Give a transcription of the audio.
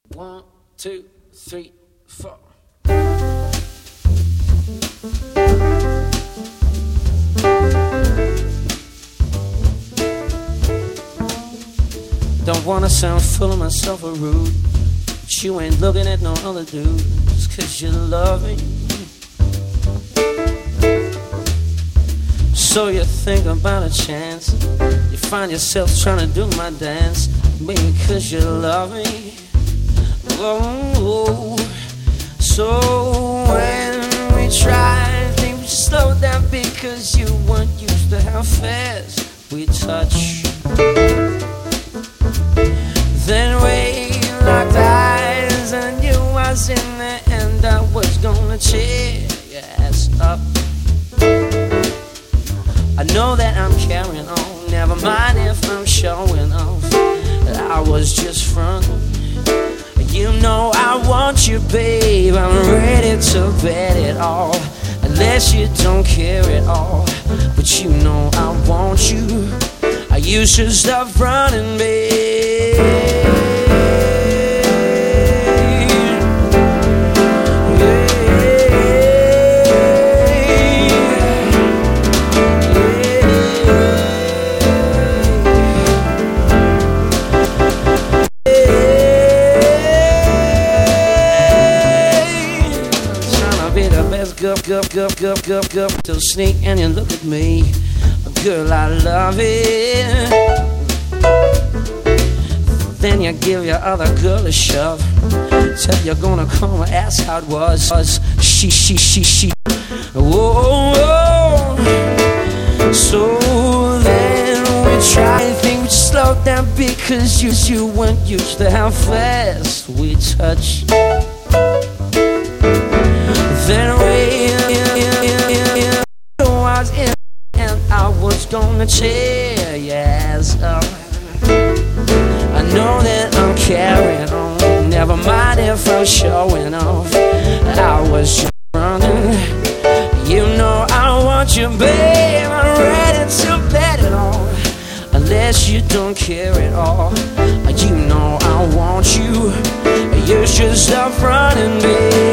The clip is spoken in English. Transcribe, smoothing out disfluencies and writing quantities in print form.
1, 2, 3, 4. Don't wanna sound full of myself or rude, but you ain't looking at no other dude just 'cause you love me. So you think about a chance, you find yourself trying to do my dance, maybe 'cause you love me. Oh, so when we try, things slow down because you weren't used to how fast we touch. Then we locked eyes and you was in the end I was gonna cheer your ass up. I know that I'm carrying on, never mind if I'm showing off. I was just frontin'. You know I want you, babe, I'm ready to bet it all. Unless you don't care at all, but you know I want you. You should stop running, babe. Gup, till sneak and you look at me. Girl, I love it. Then you give your other girl a shove. Tell you're gonna come and ask how it was. She. Whoa. So then we try and think we slow down because you weren't used to how fast we touch. Then we was in and I was gonna tear your ass up. I know that I'm carrying on, never mind if I'm showing off. I was just running. You know I want you, babe, I'm ready to bet it all. Unless you don't care at all, you know I want you. You should stop running, babe.